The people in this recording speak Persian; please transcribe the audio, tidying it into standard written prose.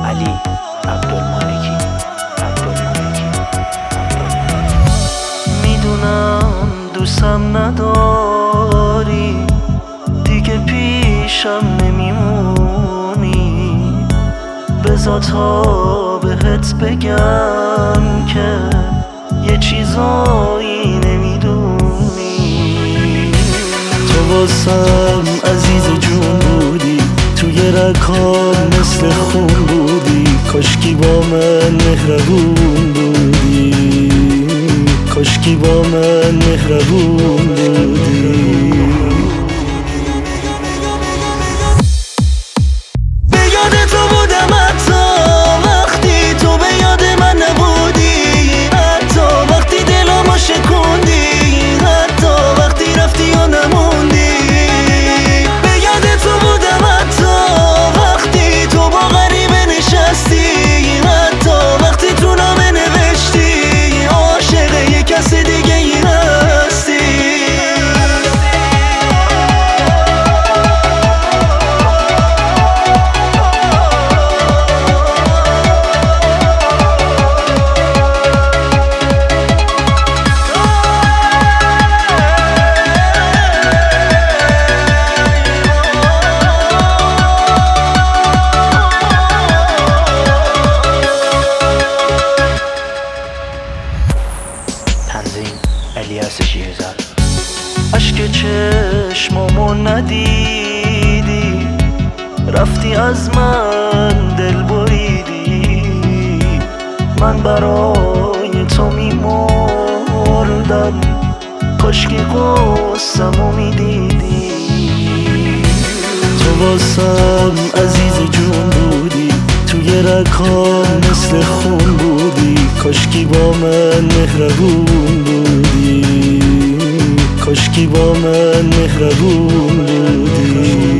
علی عبدالمالکی. میدونم دوستم نداری، دیگه پیشم نمیمونی، بذار تا بهت بگم که یه چیزایی نمیدونی. تو واسم عزیز جون بودی، توی رکام مثل خون بودی، کاشکی با من مهربون بودی، کاشکی با من مهربون بودی. به یاد تو بودم حتی وقتی تو به یاد من نبودی، حتی وقتی دلمو شکوندی، حتی وقتی رفتی و نموندی. به یاد تو بودم حتی وقتی تو با غریبه نشستی، حتی وقتی تو نامه نوشتی عاشق یه کس دیگه ای هستی. تنظیم الیاس شیرزاد. اشک چشمامو ندیدی، رفتی از من دل بریدی، من برای تو میمردم، کاشکی قصه‌مو میدیدی. تو واسم عزیز جون بودی، توی رکام مثل خون بودی، کاشکی با من مهربون بودی، کاشکی با من مهربون بودی.